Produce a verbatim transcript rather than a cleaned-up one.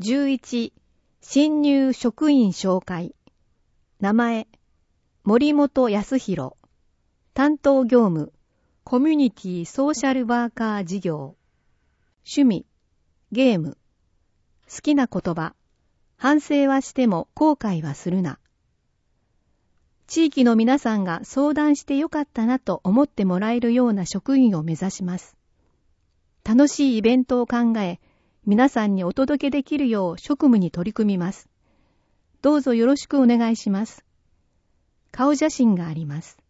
じゅういち、新入職員紹介。名前、森本康弘。担当業務、コミュニティソーシャルワーカー事業。趣味、ゲーム。好きな言葉、反省はしても後悔はするな。地域の皆さんが相談してよかったなと思ってもらえるような職員を目指します。楽しいイベントを考え、皆さんにお届けできるよう職務に取り組みます。どうぞよろしくお願いします。顔写真があります。